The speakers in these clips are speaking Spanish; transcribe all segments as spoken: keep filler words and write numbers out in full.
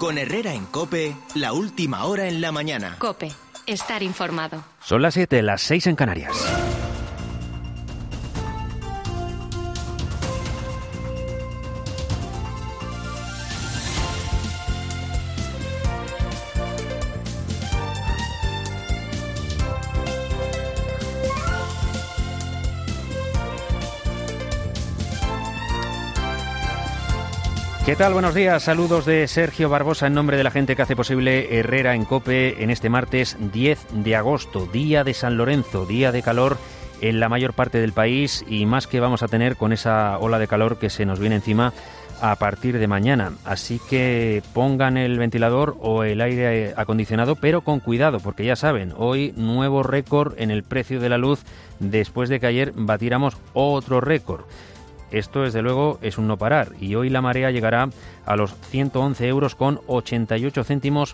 Con Herrera en COPE, la última hora en la mañana. COPE, estar informado. Son las siete, las seis en Canarias. ¿Qué tal? Buenos días. Saludos de Sergio Barbosa en nombre de la gente que hace posible Herrera en COPE en este martes diez de agosto, día de San Lorenzo, día de calor en la mayor parte del país y más que vamos a tener con esa ola de calor que se nos viene encima a partir de mañana. Así que pongan el ventilador o el aire acondicionado, pero con cuidado, porque ya saben, hoy nuevo récord en el precio de la luz después de que ayer batiéramos otro récord. Esto, desde luego, es un no parar y hoy la marea llegará a los ciento once euros con ochenta y ocho céntimos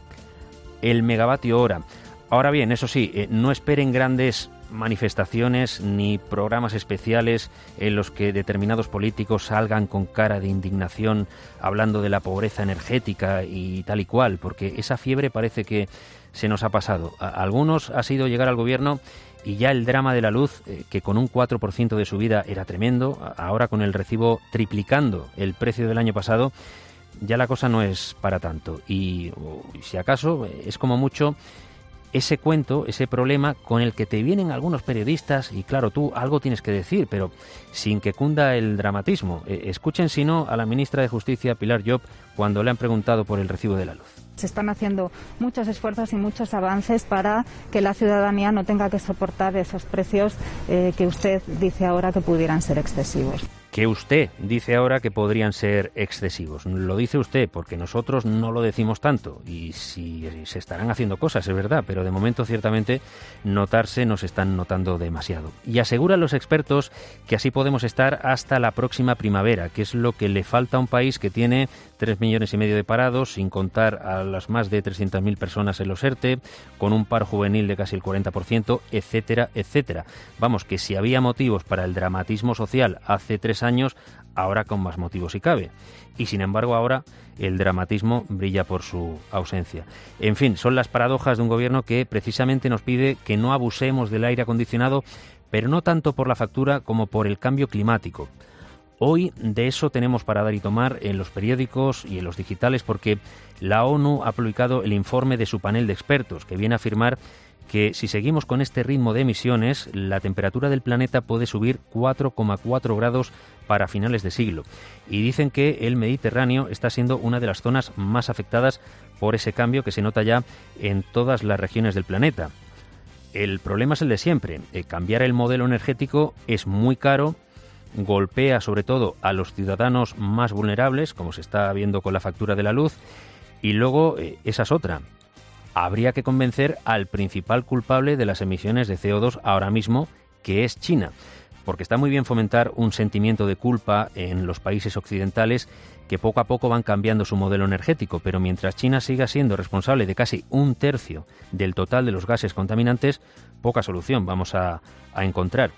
el megavatio hora. Ahora bien, eso sí, eh, no esperen grandes manifestaciones ni programas especiales en los que determinados políticos salgan con cara de indignación hablando de la pobreza energética y tal y cual, porque esa fiebre parece que se nos ha pasado. A algunos ha sido llegar al gobierno y ya el drama de la luz, eh, que con un cuatro por ciento de subida era tremendo, ahora con el recibo triplicando el precio del año pasado, ya la cosa no es para tanto. Y oh, si acaso es como mucho ese cuento, ese problema con el que te vienen algunos periodistas y claro, tú algo tienes que decir, pero sin que cunda el dramatismo. Eh, escuchen si no a la ministra de Justicia, Pilar Llop, cuando le han preguntado por el recibo de la luz. Se están haciendo muchos esfuerzos y muchos avances para que la ciudadanía no tenga que soportar esos precios eh, que usted dice ahora que pudieran ser excesivos. Que usted dice ahora que podrían ser excesivos. Lo dice usted porque nosotros no lo decimos tanto y si se estarán haciendo cosas, es verdad, pero de momento ciertamente notarse nos están notando demasiado. Y aseguran los expertos que así podemos estar hasta la próxima primavera, que es lo que le falta a un país que tiene tres millones y medio de parados, sin contar a las más de trescientas mil personas en los ERTE, con un paro juvenil de casi el cuarenta por ciento, etcétera, etcétera. Vamos, que si había motivos para el dramatismo social hace tres años, ahora con más motivos si cabe. Y sin embargo ahora el dramatismo brilla por su ausencia. En fin, son las paradojas de un gobierno que precisamente nos pide que no abusemos del aire acondicionado, pero no tanto por la factura como por el cambio climático. Hoy de eso tenemos para dar y tomar en los periódicos y en los digitales porque la ONU ha publicado el informe de su panel de expertos que viene a afirmar que si seguimos con este ritmo de emisiones, la temperatura del planeta puede subir cuatro coma cuatro grados para finales de siglo. Y dicen que el Mediterráneo está siendo una de las zonas más afectadas por ese cambio que se nota ya en todas las regiones del planeta. El problema es el de siempre. Eh, cambiar el modelo energético es muy caro, golpea sobre todo a los ciudadanos más vulnerables, como se está viendo con la factura de la luz, y luego eh, esa es otra. Habría que convencer al principal culpable de las emisiones de C O dos ahora mismo, que es China, porque está muy bien fomentar un sentimiento de culpa en los países occidentales que poco a poco van cambiando su modelo energético, pero mientras China siga siendo responsable de casi un tercio del total de los gases contaminantes, poca solución vamos a, a encontrar.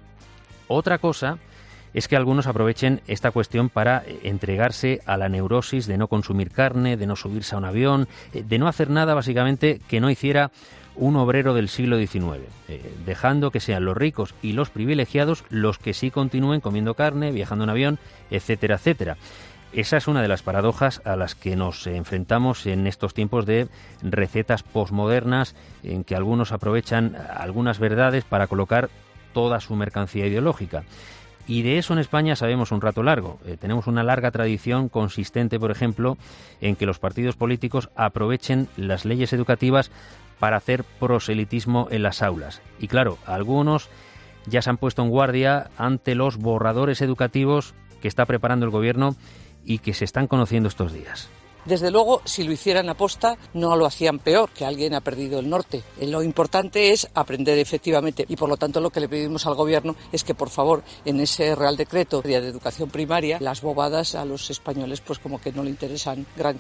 Otra cosa es que algunos aprovechen esta cuestión para entregarse a la neurosis de no consumir carne, de no subirse a un avión, de no hacer nada básicamente que no hiciera un obrero del siglo diecinueve, eh, dejando que sean los ricos y los privilegiados los que sí continúen comiendo carne, viajando en avión, etcétera, etcétera. Esa es una de las paradojas a las que nos enfrentamos en estos tiempos de recetas posmodernas en que algunos aprovechan algunas verdades para colocar toda su mercancía ideológica. Y de eso en España sabemos un rato largo. Eh, tenemos una larga tradición consistente, por ejemplo, en que los partidos políticos aprovechen las leyes educativas para hacer proselitismo en las aulas. Y claro, algunos ya se han puesto en guardia ante los borradores educativos que está preparando el gobierno y que se están conociendo estos días. Desde luego, si lo hicieran aposta, no lo hacían peor, que alguien ha perdido el norte. Lo importante es aprender efectivamente y, por lo tanto, lo que le pedimos al Gobierno es que, por favor, en ese Real Decreto de Educación Primaria, las bobadas a los españoles pues como que no le interesan gran cosa.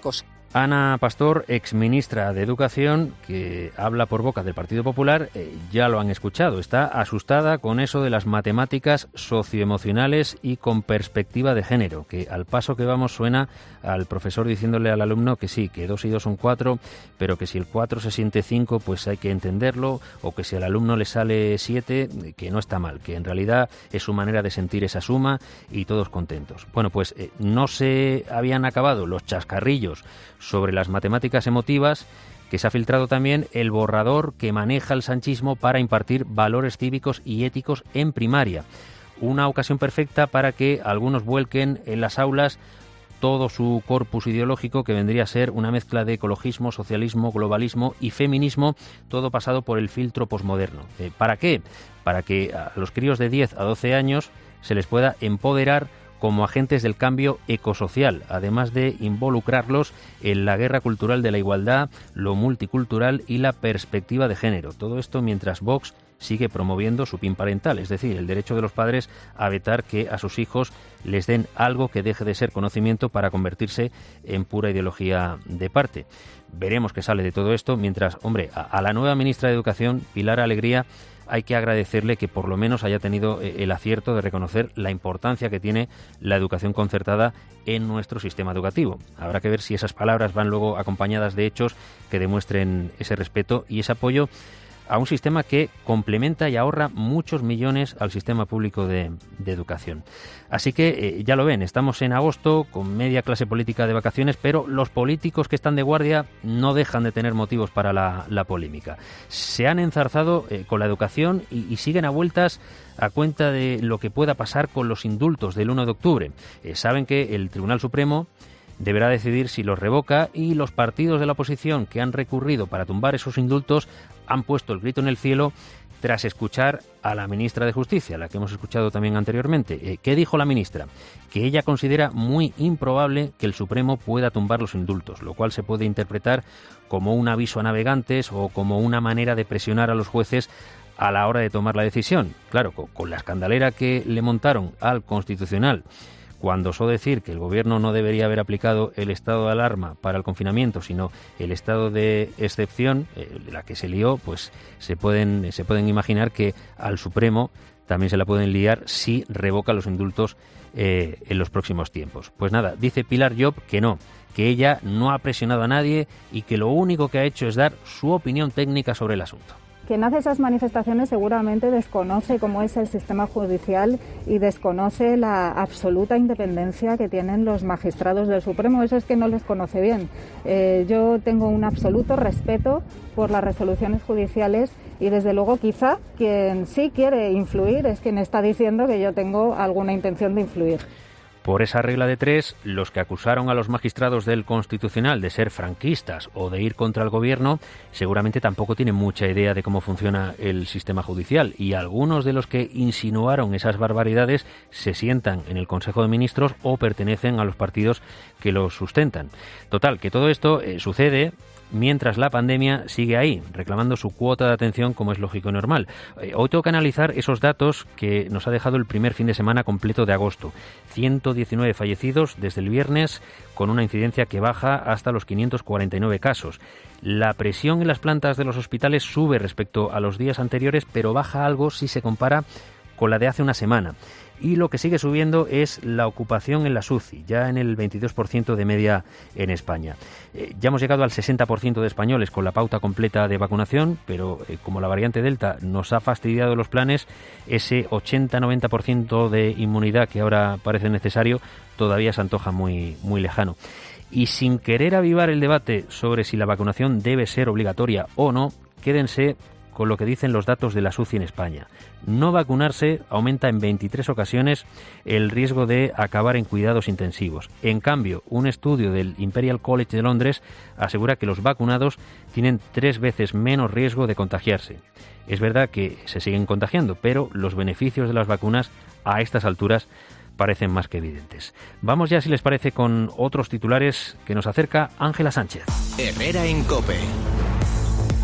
Ana Pastor, exministra de Educación, que habla por boca del Partido Popular, eh, ya lo han escuchado, está asustada con eso de las matemáticas socioemocionales y con perspectiva de género, que al paso que vamos suena al profesor diciéndole al alumno que sí, que dos y dos son cuatro, pero que si el cuatro se siente cinco, pues hay que entenderlo, o que si al alumno le sale siete, que no está mal, que en realidad es su manera de sentir esa suma y todos contentos. Bueno, pues eh, no se habían acabado los chascarrillos sobre las matemáticas emotivas, que se ha filtrado también el borrador que maneja el sanchismo para impartir valores cívicos y éticos en primaria. Una ocasión perfecta para que algunos vuelquen en las aulas todo su corpus ideológico, que vendría a ser una mezcla de ecologismo, socialismo, globalismo y feminismo, todo pasado por el filtro posmoderno. Eh, ¿Para qué? Para que a los críos de diez a doce años se les pueda empoderar como agentes del cambio ecosocial, además de involucrarlos en la guerra cultural de la igualdad, lo multicultural y la perspectiva de género. Todo esto mientras Vox sigue promoviendo su pin parental, es decir, el derecho de los padres a vetar que a sus hijos les den algo que deje de ser conocimiento para convertirse en pura ideología de parte. Veremos qué sale de todo esto, mientras, hombre, a, a la nueva ministra de Educación, Pilar Alegría, hay que agradecerle que por lo menos haya tenido el acierto de reconocer la importancia que tiene la educación concertada en nuestro sistema educativo. Habrá que ver si esas palabras van luego acompañadas de hechos que demuestren ese respeto y ese apoyo a un sistema que complementa y ahorra muchos millones al sistema público de, de educación. Así que eh, ya lo ven, estamos en agosto con media clase política de vacaciones, pero los políticos que están de guardia no dejan de tener motivos para la, la polémica. Se han enzarzado eh, con la educación y, y siguen a vueltas a cuenta de lo que pueda pasar con los indultos del uno de octubre. Eh, saben que el Tribunal Supremo deberá decidir si los revoca y los partidos de la oposición que han recurrido para tumbar esos indultos han puesto el grito en el cielo tras escuchar a la ministra de Justicia, la que hemos escuchado también anteriormente. Eh, ¿Qué dijo la ministra? Que ella considera muy improbable que el Supremo pueda tumbar los indultos, lo cual se puede interpretar como un aviso a navegantes o como una manera de presionar a los jueces a la hora de tomar la decisión. Claro, con, con la escandalera que le montaron al Constitucional cuando osó decir que el Gobierno no debería haber aplicado el estado de alarma para el confinamiento, sino el estado de excepción, eh, la que se lió, pues se pueden, se pueden imaginar que al Supremo también se la pueden liar si revoca los indultos eh, en los próximos tiempos. Pues nada, dice Pilar Llop que no, que ella no ha presionado a nadie y que lo único que ha hecho es dar su opinión técnica sobre el asunto. Quien hace esas manifestaciones seguramente desconoce cómo es el sistema judicial y desconoce la absoluta independencia que tienen los magistrados del Supremo. Eso es que no les conoce bien. Eh, yo tengo un absoluto respeto por las resoluciones judiciales y desde luego quizá quien sí quiere influir es quien está diciendo que yo tengo alguna intención de influir. Por esa regla de tres, los que acusaron a los magistrados del Constitucional de ser franquistas o de ir contra el Gobierno seguramente tampoco tienen mucha idea de cómo funciona el sistema judicial, y algunos de los que insinuaron esas barbaridades se sientan en el Consejo de Ministros o pertenecen a los partidos que los sustentan. Total, que todo esto eh, sucede mientras la pandemia sigue ahí, reclamando su cuota de atención, como es lógico y normal. Eh, hoy tengo que analizar esos datos que nos ha dejado el primer fin de semana completo de agosto. ciento diecinueve fallecidos desde el viernes, con una incidencia que baja hasta los quinientos cuarenta y nueve casos. La presión en las plantas de los hospitales sube respecto a los días anteriores, pero baja algo si se compara con la de hace una semana. Y lo que sigue subiendo es la ocupación en las U C I, ya en el veintidós por ciento de media en España. Eh, ya hemos llegado al sesenta por ciento de españoles con la pauta completa de vacunación, pero eh, como la variante Delta nos ha fastidiado los planes, ese ochenta a noventa por ciento de inmunidad que ahora parece necesario todavía se antoja muy, muy lejano. Y sin querer avivar el debate sobre si la vacunación debe ser obligatoria o no, quédense con lo que dicen los datos de la U C I en España. No vacunarse aumenta en veintitrés ocasiones el riesgo de acabar en cuidados intensivos. En cambio, un estudio del Imperial College de Londres asegura que los vacunados tienen tres veces menos riesgo de contagiarse. Es verdad que se siguen contagiando, pero los beneficios de las vacunas a estas alturas parecen más que evidentes. Vamos ya, si les parece, con otros titulares que nos acerca Ángela Sánchez. Herrera en COPE.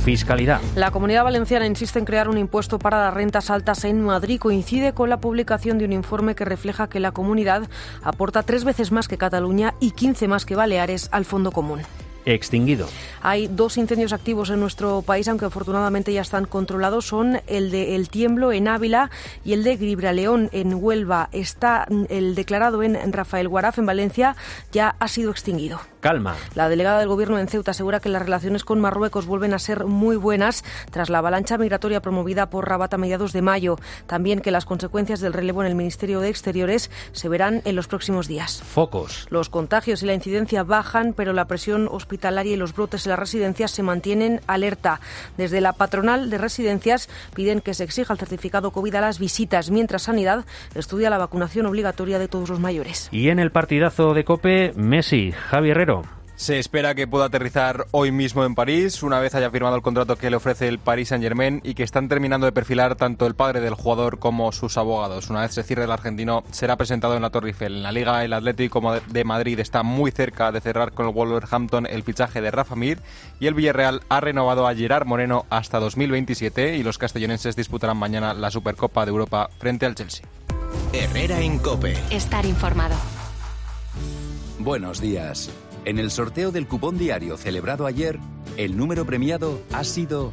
Fiscalidad. La Comunidad Valenciana insiste en crear un impuesto para las rentas altas en Madrid. Coincide con la publicación de un informe que refleja que la comunidad aporta tres veces más que Cataluña y quince más que Baleares al fondo común. Extinguido. Hay dos incendios activos en nuestro país, aunque afortunadamente ya están controlados. Son el de El Tiemblo en Ávila y el de Gibraleón en Huelva. Está el declarado en Rafael Guaraf en Valencia, ya ha sido extinguido. Calma. La delegada del Gobierno en Ceuta asegura que las relaciones con Marruecos vuelven a ser muy buenas tras la avalancha migratoria promovida por Rabat a mediados de mayo. También que las consecuencias del relevo en el Ministerio de Exteriores se verán en los próximos días. Focos. Los contagios y la incidencia bajan, pero la presión hospitalaria y los brotes en las residencias se mantienen alerta. Desde la patronal de residencias piden que se exija el certificado COVID a las visitas, mientras Sanidad estudia la vacunación obligatoria de todos los mayores. Y en el partidazo de COPE, Messi, Javi Herrero. Se espera que pueda aterrizar hoy mismo en París, una vez haya firmado el contrato que le ofrece el Paris Saint-Germain y que están terminando de perfilar tanto el padre del jugador como sus abogados. Una vez se cierre el argentino, será presentado en la Torre Eiffel. En la Liga, el Atlético de Madrid está muy cerca de cerrar con el Wolverhampton el fichaje de Rafa Mir y el Villarreal ha renovado a Gerard Moreno hasta dos mil veintisiete y los castellonenses disputarán mañana la Supercopa de Europa frente al Chelsea. Herrera en COPE. Estar informado. Buenos días. En el sorteo del cupón diario celebrado ayer, el número premiado ha sido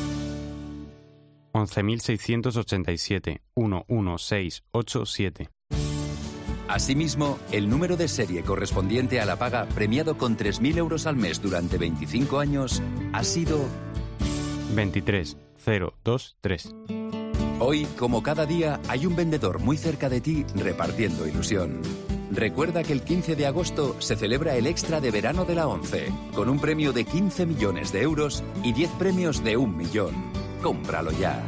once mil seiscientos ochenta y siete, uno uno seis ocho siete. Asimismo, el número de serie correspondiente a la paga premiado con tres mil euros al mes durante veinticinco años ha sido veintitrés cero veintitrés. Hoy, como cada día, hay un vendedor muy cerca de ti repartiendo ilusión. Recuerda que el quince de agosto se celebra el Extra de Verano de la ONCE, con un premio de quince millones de euros y diez premios de un millón. Cómpralo ya.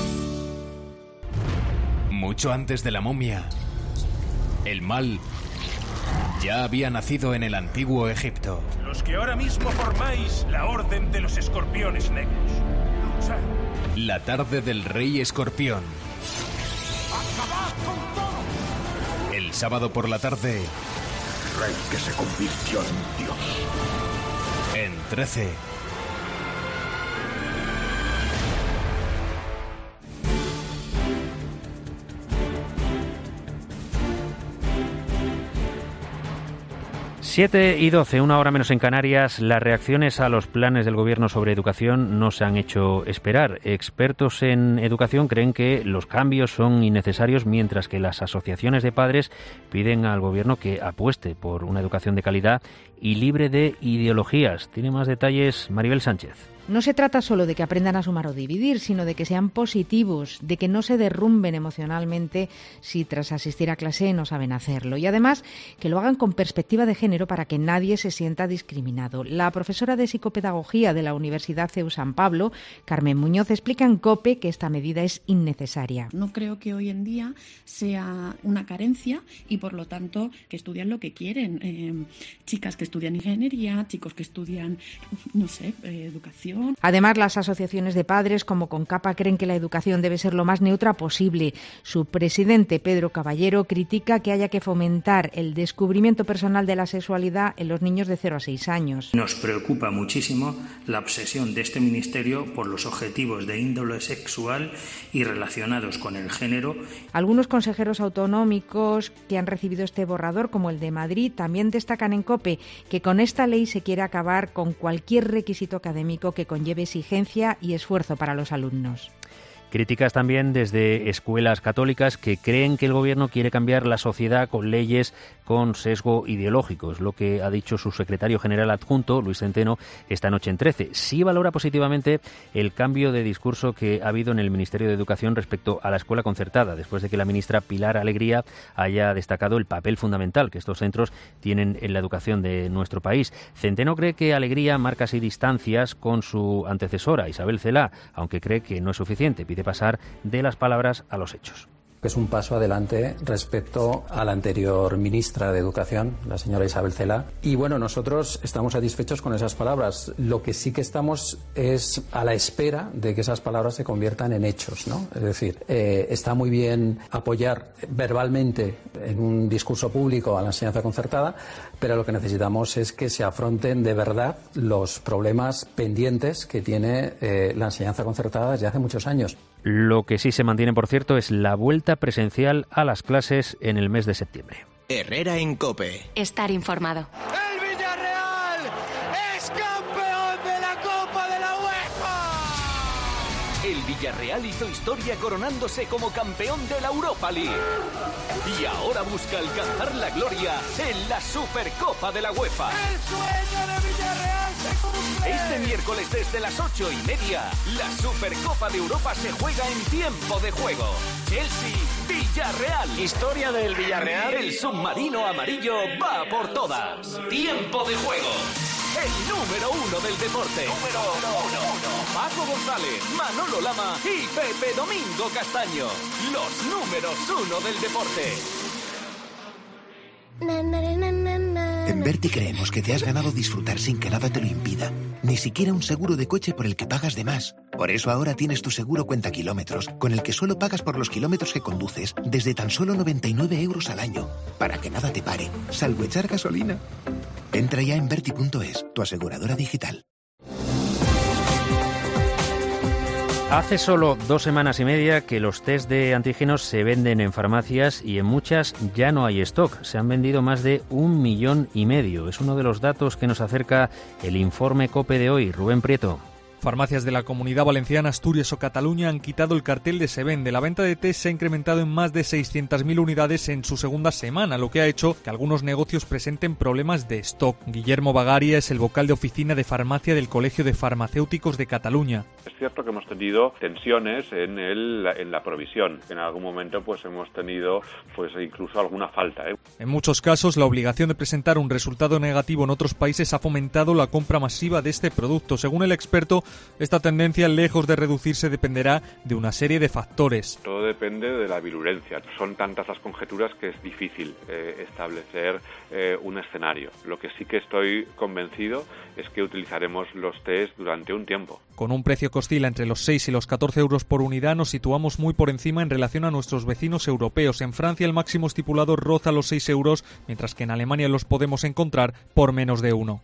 Mucho antes de la momia, el mal ya había nacido en el antiguo Egipto. Los que ahora mismo formáis la Orden de los Escorpiones Negros. Luchad. La tarde del Rey Escorpión. ¡Acabad con todo! El sábado por la tarde, Rey que se convirtió en Dios. En trece. siete y doce, una hora menos en Canarias. Las reacciones a los planes del Gobierno sobre educación no se han hecho esperar. Expertos en educación creen que los cambios son innecesarios, mientras que las asociaciones de padres piden al Gobierno que apueste por una educación de calidad y libre de ideologías. Tiene más detalles Maribel Sánchez. No se trata solo de que aprendan a sumar o dividir, sino de que sean positivos, de que no se derrumben emocionalmente si tras asistir a clase no saben hacerlo. Y además, que lo hagan con perspectiva de género para que nadie se sienta discriminado. La profesora de psicopedagogía de la Universidad C E U San Pablo, Carmen Muñoz, explica en COPE que esta medida es innecesaria. No creo que hoy en día sea una carencia y, por lo tanto, que estudian lo que quieren. Eh, chicas que estudian ingeniería, chicos que estudian, no sé, eh, educación. Además, las asociaciones de padres como CONCAPA creen que la educación debe ser lo más neutra posible. Su presidente, Pedro Caballero, critica que haya que fomentar el descubrimiento personal de la sexualidad en los niños de cero a seis años. Nos preocupa muchísimo la obsesión de este ministerio por los objetivos de índole sexual y relacionados con el género. Algunos consejeros autonómicos que han recibido este borrador, como el de Madrid, también destacan en COPE que con esta ley se quiere acabar con cualquier requisito académico que conlleve exigencia y esfuerzo para los alumnos. Críticas también desde escuelas católicas que creen que el Gobierno quiere cambiar la sociedad con leyes con sesgo ideológico. Es lo que ha dicho su secretario general adjunto, Luis Centeno, esta noche en trece. Sí valora positivamente el cambio de discurso que ha habido en el Ministerio de Educación respecto a la escuela concertada, después de que la ministra Pilar Alegría haya destacado el papel fundamental que estos centros tienen en la educación de nuestro país. Centeno cree que Alegría marca así distancias con su antecesora, Isabel Celaá, aunque cree que no es suficiente. Pide pasar de las palabras a los hechos. Es un paso adelante respecto a la anterior ministra de Educación, la señora Isabel Celaá. Y bueno, nosotros estamos satisfechos con esas palabras. Lo que sí que estamos es a la espera de que esas palabras se conviertan en hechos, ¿no? Es decir, eh, está muy bien apoyar verbalmente en un discurso público a la enseñanza concertada, pero lo que necesitamos es que se afronten de verdad los problemas pendientes que tiene eh, la enseñanza concertada desde hace muchos años. Lo que sí se mantiene, por cierto, es la vuelta presencial a las clases en el mes de septiembre. Herrera en COPE. Estar informado. ¡El Villarreal es campeón de la Copa de la UEFA! El Villarreal hizo historia coronándose como campeón de la Europa League. Y ahora busca alcanzar la gloria en la Supercopa de la UEFA. ¡El sueño de Villarreal se cumple! Este miércoles desde las ocho y media, la Supercopa de Europa se juega en tiempo de juego. Chelsea-Villarreal. Historia del Villarreal. El submarino amarillo va por todas. Tiempo de juego. El número uno del deporte. Número uno. Paco González, Manolo Lama y Pepe Domingo Castaño. Los números uno del deporte. En Berti creemos que te has ganado disfrutar sin que nada te lo impida. Ni siquiera un seguro de coche por el que pagas de más. Por eso ahora tienes tu seguro cuenta kilómetros, con el que solo pagas por los kilómetros que conduces, desde tan solo noventa y nueve euros al año. Para que nada te pare, salvo echar gasolina. Entra ya en Berti punto es, tu aseguradora digital. Hace solo dos semanas y media que los test de antígenos se venden en farmacias y en muchas ya no hay stock. Se han vendido más de un millón y medio. Es uno de los datos que nos acerca el informe COPE de hoy. Rubén Prieto. Farmacias de la Comunidad Valenciana, Asturias o Cataluña han quitado el cartel de Se Vende. La venta de test se ha incrementado en más de seiscientas mil unidades en su segunda semana, lo que ha hecho que algunos negocios presenten problemas de stock. Guillermo Bagaria es el vocal de oficina de farmacia del Colegio de Farmacéuticos de Cataluña. Es cierto que hemos tenido tensiones en, el, en la provisión. En algún momento pues hemos tenido pues incluso alguna falta. ¿eh? En muchos casos, la obligación de presentar un resultado negativo en otros países ha fomentado la compra masiva de este producto. Según el experto, esta tendencia, lejos de reducirse, dependerá de una serie de factores. Todo depende de la virulencia. Son tantas las conjeturas que es difícil eh, establecer eh, un escenario. Lo que sí que estoy convencido es que utilizaremos los test durante un tiempo. Con un precio que oscila entre los seis y los catorce euros por unidad, nos situamos muy por encima en relación a nuestros vecinos europeos. En Francia el máximo estipulado roza los seis euros, mientras que en Alemania los podemos encontrar por menos de uno.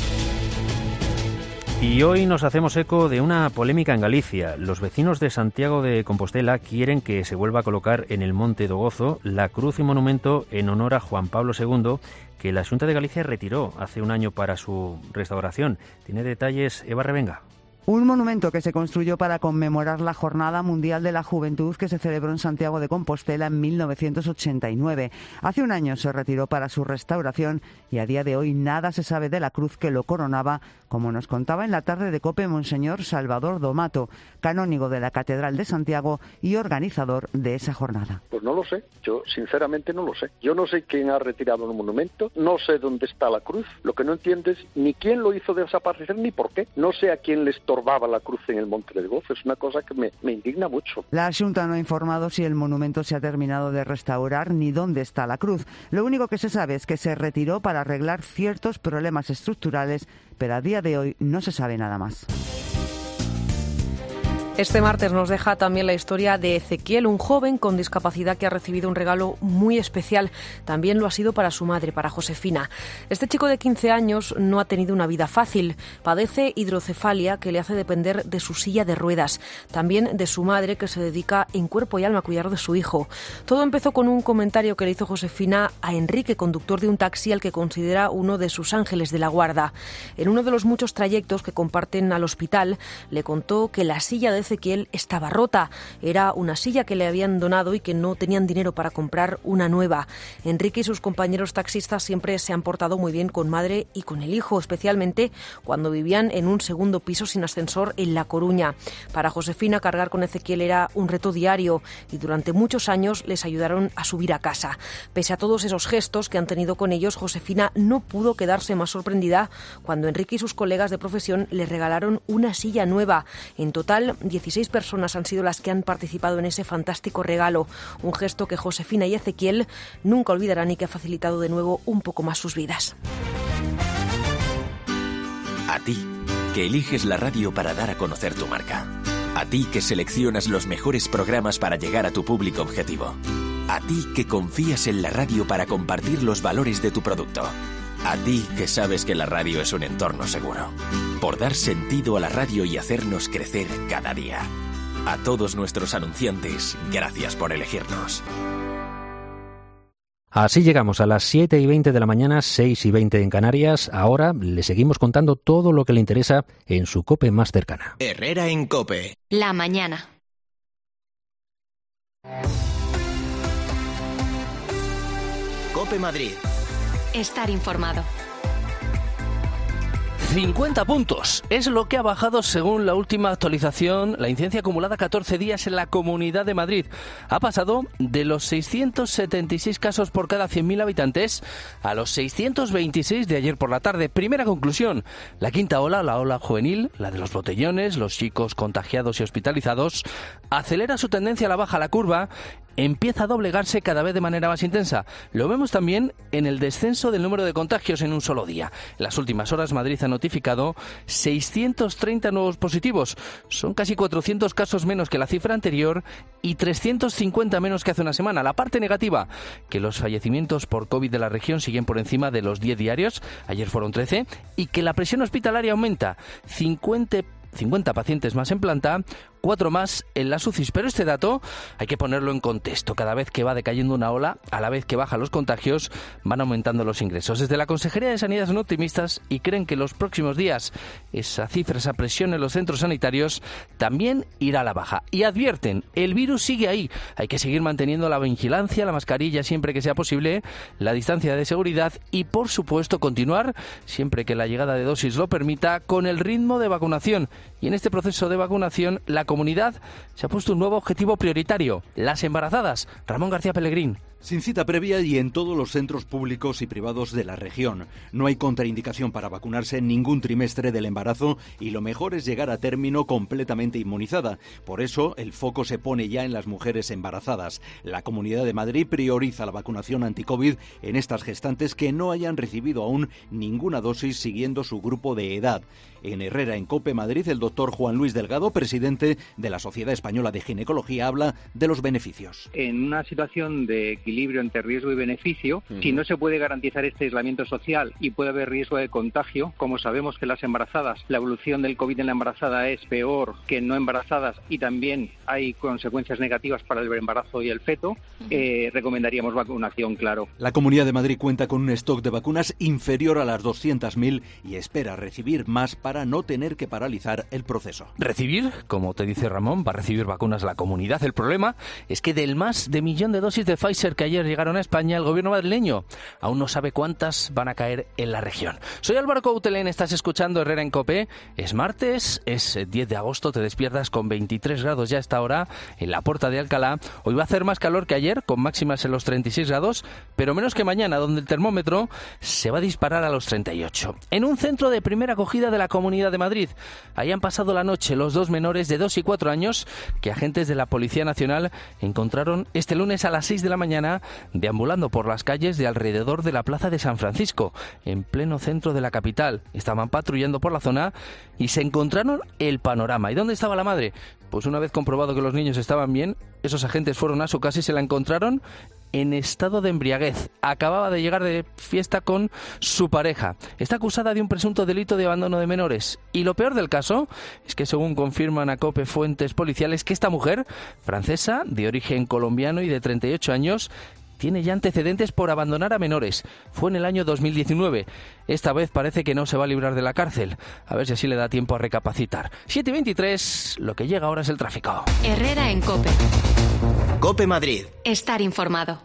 Y hoy nos hacemos eco de una polémica en Galicia. Los vecinos de Santiago de Compostela quieren que se vuelva a colocar en el Monte do Gozo la cruz y monumento en honor a Juan Pablo segundo, que la Xunta de Galicia retiró hace un año para su restauración. Tiene detalles Eva Revenga. Un monumento que se construyó para conmemorar la Jornada Mundial de la Juventud que se celebró en Santiago de Compostela en mil novecientos ochenta y nueve. Hace un año se retiró para su restauración y a día de hoy nada se sabe de la cruz que lo coronaba, como nos contaba en la tarde de COPE Monseñor Salvador Domato, canónigo de la Catedral de Santiago y organizador de esa jornada. Pues no lo sé, yo sinceramente no lo sé. Yo no sé quién ha retirado el monumento, no sé dónde está la cruz, lo que no entiendo es ni quién lo hizo desaparecer ni por qué. No sé a quién les estorbaba la cruz en el Monte del Gozo, es una cosa que me, me indigna mucho. La Xunta no ha informado si el monumento se ha terminado de restaurar ni dónde está la cruz. Lo único que se sabe es que se retiró para arreglar ciertos problemas estructurales, pero a día de hoy no se sabe nada más. Este martes nos deja también la historia de Ezequiel, un joven con discapacidad que ha recibido un regalo muy especial. También lo ha sido para su madre, para Josefina. Este chico de quince años no ha tenido una vida fácil. Padece hidrocefalia que le hace depender de su silla de ruedas. También de su madre, que se dedica en cuerpo y alma a cuidar de su hijo. Todo empezó con un comentario que le hizo Josefina a Enrique, conductor de un taxi al que considera uno de sus ángeles de la guarda. En uno de los muchos trayectos que comparten al hospital, le contó que la silla de Ezequiel estaba rota. Era una silla que le habían donado y que no tenían dinero para comprar una nueva. Enrique y sus compañeros taxistas siempre se han portado muy bien con madre y con el hijo, especialmente cuando vivían en un segundo piso sin ascensor en La Coruña. Para Josefina, cargar con Ezequiel era un reto diario y durante muchos años les ayudaron a subir a casa. Pese a todos esos gestos que han tenido con ellos, Josefina no pudo quedarse más sorprendida cuando Enrique y sus colegas de profesión le regalaron una silla nueva. En total, dieciséis personas han sido las que han participado en ese fantástico regalo. Un gesto que Josefina y Ezequiel nunca olvidarán y que ha facilitado de nuevo un poco más sus vidas. A ti, que eliges la radio para dar a conocer tu marca. A ti que seleccionas los mejores programas para llegar a tu público objetivo. A ti que confías en la radio para compartir los valores de tu producto. A ti que sabes que la radio es un entorno seguro. Por dar sentido a la radio y hacernos crecer cada día. A todos nuestros anunciantes, gracias por elegirnos. Así llegamos a las siete y veinte de la mañana, seis y veinte en Canarias. Ahora le seguimos contando todo lo que le interesa en su COPE más cercana. Herrera en COPE. La mañana. COPE Madrid. Estar informado. cincuenta puntos es lo que ha bajado según la última actualización la incidencia acumulada catorce días en la Comunidad de Madrid. Ha pasado de los seiscientos setenta y seis casos por cada cien mil habitantes a los seiscientos veintiséis de ayer por la tarde. Primera conclusión, la quinta ola, la ola juvenil, la de los botellones, los chicos contagiados y hospitalizados, acelera su tendencia a la baja. La curva empieza a doblegarse cada vez de manera más intensa. Lo vemos también en el descenso del número de contagios en un solo día. En las últimas horas Madrid ha notificado seiscientos treinta nuevos positivos. Son casi cuatrocientos casos menos que la cifra anterior y trescientos cincuenta menos que hace una semana. La parte negativa, que los fallecimientos por COVID de la región siguen por encima de los diez diarios, ayer fueron trece, y que la presión hospitalaria aumenta, cincuenta cincuenta pacientes más en planta, cuatro más en las U C Is. Pero este dato hay que ponerlo en contexto. Cada vez que va decayendo una ola, a la vez que bajan los contagios, van aumentando los ingresos. Desde la Consejería de Sanidad son optimistas y creen que en los próximos días esa cifra, esa presión en los centros sanitarios también irá a la baja. Y advierten, el virus sigue ahí. Hay que seguir manteniendo la vigilancia, la mascarilla siempre que sea posible, la distancia de seguridad y, por supuesto, continuar, siempre que la llegada de dosis lo permita, con el ritmo de vacunación. Y en este proceso de vacunación, la comunidad se ha puesto un nuevo objetivo prioritario: las embarazadas. Ramón García Pellegrín. Sin cita previa y en todos los centros públicos y privados de la región. No hay contraindicación para vacunarse en ningún trimestre del embarazo y lo mejor es llegar a término completamente inmunizada. Por eso, el foco se pone ya en las mujeres embarazadas. La Comunidad de Madrid prioriza la vacunación anti-COVID en estas gestantes que no hayan recibido aún ninguna dosis siguiendo su grupo de edad. En Herrera en COPE Madrid, el doctor Juan Luis Delgado, presidente de la Sociedad Española de Ginecología, habla de los beneficios. En una situación de equilibrio entre riesgo y beneficio, uh-huh. si no se puede garantizar este aislamiento social y puede haber riesgo de contagio, como sabemos que las embarazadas, la evolución del COVID en la embarazada es peor que en no embarazadas y también hay consecuencias negativas para el embarazo y el feto, uh-huh. eh, recomendaríamos vacunación, claro. La Comunidad de Madrid cuenta con un stock de vacunas inferior a las doscientas mil y espera recibir más para para no tener que paralizar el proceso. Recibir, como te dice Ramón, va a recibir vacunas la comunidad. El problema es que del más de millón de dosis de Pfizer que ayer llegaron a España, el gobierno madrileño aún no sabe cuántas van a caer en la región. Soy Álvaro Coutelén, estás escuchando Herrera en COPE. Es martes, es diez de agosto, te despiertas con veintitrés grados ya a esta hora en la Puerta de Alcalá. Hoy va a hacer más calor que ayer, con máximas en los treinta y seis grados, pero menos que mañana, donde el termómetro se va a disparar a los treinta y ocho. En un centro de primera acogida de la comunidad Comunidad de Madrid. Ahí han pasado la noche los dos menores de dos y cuatro años que agentes de la Policía Nacional encontraron este lunes a las seis de la mañana deambulando por las calles de alrededor de la Plaza de San Francisco, en pleno centro de la capital. Estaban patrullando por la zona y se encontraron el panorama. ¿Y dónde estaba la madre? Pues una vez comprobado que los niños estaban bien, esos agentes fueron a su casa y se la encontraron en estado de embriaguez. Acababa de llegar de fiesta con su pareja. Está acusada de un presunto delito de abandono de menores. Y lo peor del caso es que, según confirman a COPE fuentes policiales, que esta mujer, francesa, de origen colombiano y de treinta y ocho años, tiene ya antecedentes por abandonar a menores. Fue en el año dos mil diecinueve. Esta vez parece que no se va a librar de la cárcel. A ver si así le da tiempo a recapacitar. siete y veintitrés, lo que llega ahora es el tráfico. Herrera en COPE. COPE Madrid. Estar informado.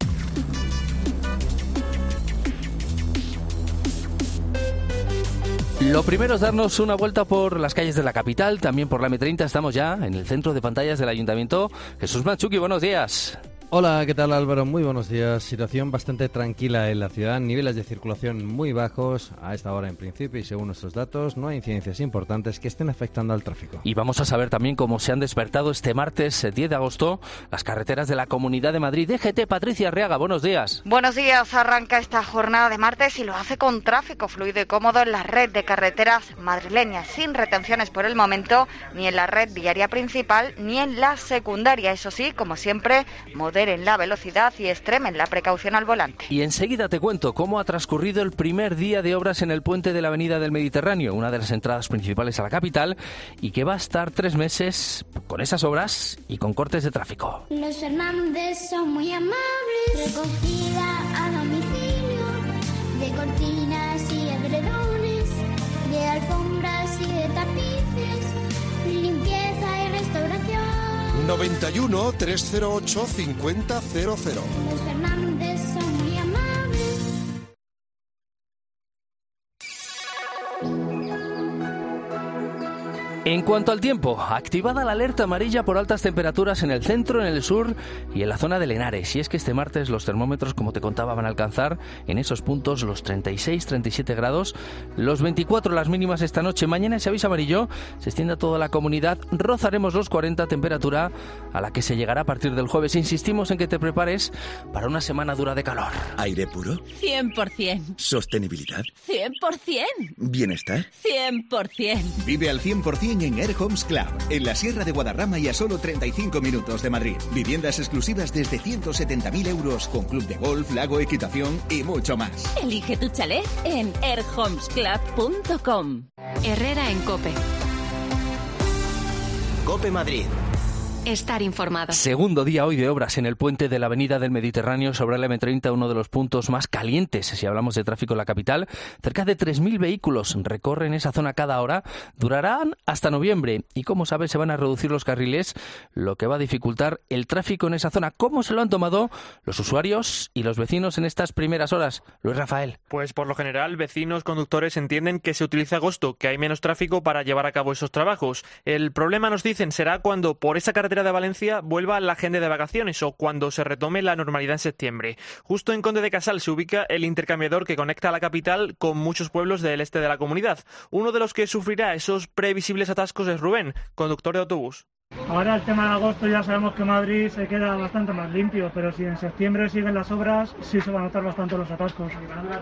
Lo primero es darnos una vuelta por las calles de la capital, también por la eme treinta. Estamos ya en el centro de pantallas del Ayuntamiento. Jesús Machuki, buenos días. Hola, ¿qué tal Álvaro? Muy buenos días. Situación bastante tranquila en la ciudad, niveles de circulación muy bajos a esta hora en principio y según nuestros datos no hay incidencias importantes que estén afectando al tráfico. Y vamos a saber también cómo se han despertado este martes diez de agosto las carreteras de la Comunidad de Madrid. D G T, Patricia Arriaga, buenos días. Buenos días, arranca esta jornada de martes y lo hace con tráfico fluido y cómodo en la red de carreteras madrileñas, sin retenciones por el momento, ni en la red viaria principal ni en la secundaria. Eso sí, como siempre, modelo en la velocidad y extremen la precaución al volante. Y enseguida te cuento cómo ha transcurrido el primer día de obras en el puente de la Avenida del Mediterráneo, una de las entradas principales a la capital, y que va a estar tres meses con esas obras y con cortes de tráfico. Los Fernández son muy amables, recogida a domicilio, de cortinas y edredones, de alfombras y de tapices, limpieza y restauración. noventa y uno, trescientos ocho, cincuenta cero cero. Los Fernández son muy amables. En cuanto al tiempo, activada la alerta amarilla por altas temperaturas en el centro, en el sur y en la zona de Henares. Y es que este martes los termómetros, como te contaba, van a alcanzar en esos puntos los treinta y seis, treinta y siete grados, los veinticuatro las mínimas esta noche. Mañana ese aviso amarillo se extiende a toda la comunidad, rozaremos los cuarenta, temperatura a la que se llegará a partir del jueves. Insistimos en que te prepares para una semana dura de calor. ¿Aire puro? cien por ciento. ¿Sostenibilidad? cien por ciento. ¿Bienestar? cien por ciento. Vive al cien por ciento en Air Homes Club, en la Sierra de Guadarrama y a solo treinta y cinco minutos de Madrid. Viviendas exclusivas desde ciento setenta mil euros, con club de golf, lago, equitación y mucho más. Elige tu chalet en air homes club punto com. Herrera en COPE. COPE Madrid. Estar informado. Segundo día hoy de obras en el puente de la Avenida del Mediterráneo sobre la eme treinta, uno de los puntos más calientes si hablamos de tráfico en la capital. Cerca de tres mil vehículos recorren esa zona cada hora. Durarán hasta noviembre y, como sabes, se van a reducir los carriles, lo que va a dificultar el tráfico en esa zona. ¿Cómo se lo han tomado los usuarios y los vecinos en estas primeras horas? Luis Rafael. Pues por lo general, vecinos, conductores entienden que se utiliza agosto, que hay menos tráfico para llevar a cabo esos trabajos. El problema, nos dicen, será cuando por esa carretera de Valencia vuelva la gente de vacaciones o cuando se retome la normalidad en septiembre. Justo en Conde de Casal se ubica el intercambiador que conecta a la capital con muchos pueblos del este de la comunidad. Uno de los que sufrirá esos previsibles atascos es Rubén, conductor de autobús. Ahora el tema de agosto ya sabemos que Madrid se queda bastante más limpio, pero si en septiembre siguen las obras, sí se van a notar bastante los atascos.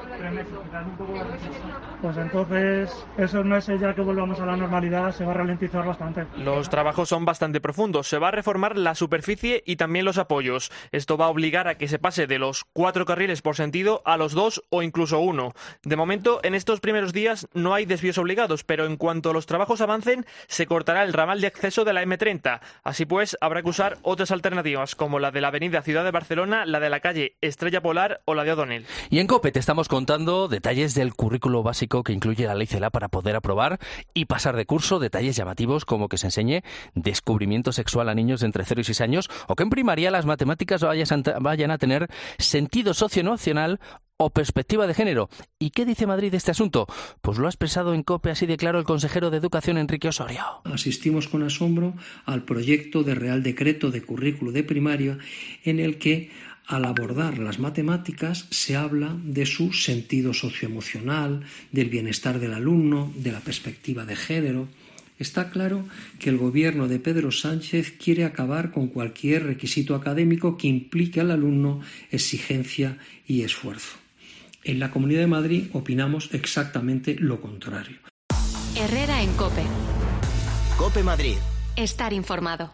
Pues entonces, esos meses ya que volvamos a la normalidad se va a ralentizar bastante. Los trabajos son bastante profundos. Se va a reformar la superficie y también los apoyos. Esto va a obligar a que se pase de los cuatro carriles por sentido a los dos o incluso uno. De momento, en estos primeros días no hay desvíos obligados, pero en cuanto los trabajos avancen, se cortará el ramal de acceso de la eme treinta. Así pues, habrá que usar otras alternativas, como la de la avenida Ciudad de Barcelona, la de la calle Estrella Polar o la de O'Donnell. Y en COPE te estamos contando detalles del currículo básico que incluye la ley CELA para poder aprobar y pasar de curso, detalles llamativos como que se enseñe descubrimiento sexual a niños de entre cero y seis años o que en primaria las matemáticas vayan a tener sentido socioemocional o perspectiva de género. ¿Y qué dice Madrid de este asunto? Pues lo ha expresado en COPE, así declaró el consejero de Educación, Enrique Osorio. Asistimos con asombro al proyecto de Real Decreto de Currículo de Primaria en el que, al abordar las matemáticas, se habla de su sentido socioemocional, del bienestar del alumno, de la perspectiva de género. Está claro que el gobierno de Pedro Sánchez quiere acabar con cualquier requisito académico que implique al alumno exigencia y esfuerzo. En la Comunidad de Madrid opinamos exactamente lo contrario. Herrera en COPE. COPE Madrid. Estar informado.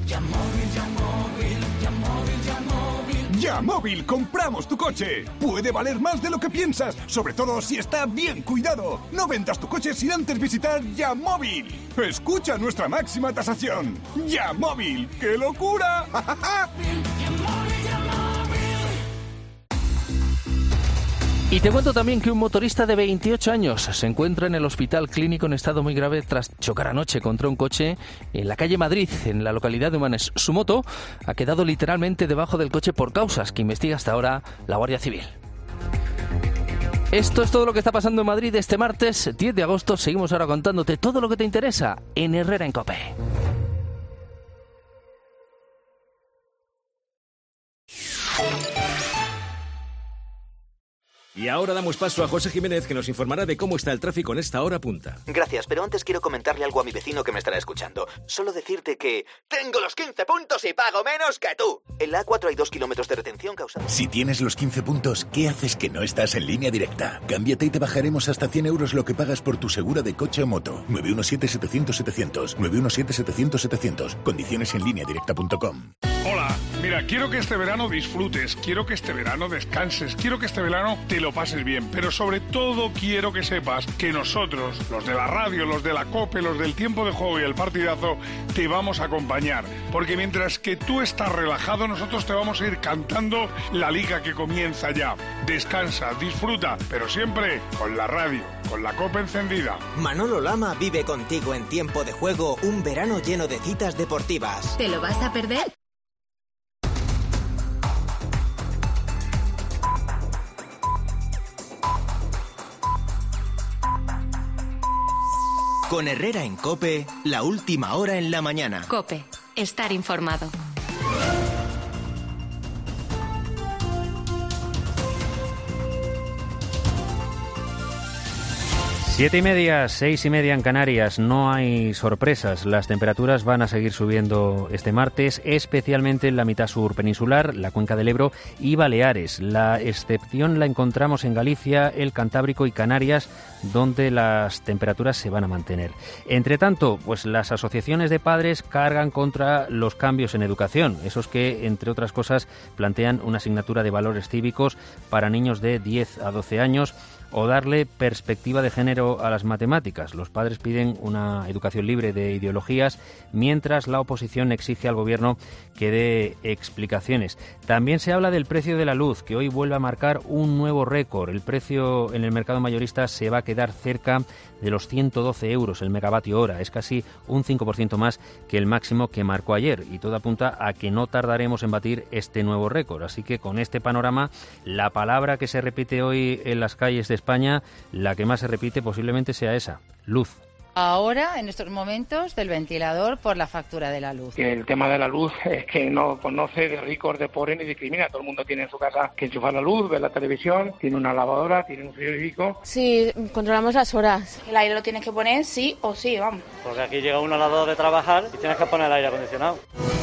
Yamóvil, compramos tu coche. Puede valer más de lo que piensas, sobre todo si está bien cuidado. No vendas tu coche sin antes visitar Yamóvil. Escucha nuestra máxima tasación. Yamóvil, ¡qué locura! Y te cuento también que un motorista de veintiocho años se encuentra en el hospital clínico en estado muy grave tras chocar anoche contra un coche en la calle Madrid, en la localidad de Humanes. Su moto ha quedado literalmente debajo del coche por causas que investiga hasta ahora la Guardia Civil. Esto es todo lo que está pasando en Madrid este martes diez de agosto. Seguimos ahora contándote todo lo que te interesa en Herrera en COPE. Y ahora damos paso a José Jiménez, que nos informará de cómo está el tráfico en esta hora punta. Gracias, pero antes quiero comentarle algo a mi vecino que me estará escuchando. Solo decirte que... ¡tengo los quince puntos y pago menos que tú! En la A cuatro hay dos kilómetros de retención causada... Si tienes los quince puntos, ¿qué haces que no estás en Línea Directa? Cámbiate y te bajaremos hasta cien euros lo que pagas por tu segura de coche o moto. nueve uno siete, setecientos, setecientos. nueve uno siete, setecientos, setecientos. Condiciones en línea directa punto com. Hola, mira, quiero que este verano disfrutes, quiero que este verano descanses, quiero que este verano te lo pases bien, pero sobre todo quiero que sepas que nosotros, los de la radio, los de la COPE, los del tiempo de juego y el partidazo, te vamos a acompañar, porque mientras que tú estás relajado, nosotros te vamos a ir cantando la liga que comienza ya. Descansa, disfruta, pero siempre con la radio, con la COPE encendida. Manolo Lama vive contigo en tiempo de juego un verano lleno de citas deportivas. ¿Te lo vas a perder? Con Herrera en COPE, la última hora en la mañana. COPE, estar informado. Siete y media, seis y media en Canarias, no hay sorpresas. Las temperaturas van a seguir subiendo este martes, especialmente en la mitad sur peninsular, la cuenca del Ebro y Baleares. La excepción la encontramos en Galicia, el Cantábrico y Canarias, donde las temperaturas se van a mantener. Entre tanto, pues las asociaciones de padres cargan contra los cambios en educación, esos que, entre otras cosas, plantean una asignatura de valores cívicos para niños de diez a doce años, o darle perspectiva de género a las matemáticas. Los padres piden una educación libre de ideologías, mientras la oposición exige al gobierno que dé explicaciones. También se habla del precio de la luz, que hoy vuelve a marcar un nuevo récord. El precio en el mercado mayorista se va a quedar cerca de los ciento doce euros el megavatio hora. Es casi un cinco por ciento más que el máximo que marcó ayer, y todo apunta a que no tardaremos en batir este nuevo récord. Así que con este panorama, la palabra que se repite hoy en las calles de España, la que más se repite posiblemente sea esa: luz. Ahora, en estos momentos, del ventilador por la factura de la luz. El tema de la luz es que no conoce de ricos, de pobres ni discrimina. Todo el mundo tiene en su casa que enchufar la luz, ver la televisión, tiene una lavadora, tiene un frigorífico. Sí, controlamos las horas. El aire lo tienes que poner sí o sí, vamos. Porque aquí llega uno a las dos de trabajar y tienes que poner el aire acondicionado.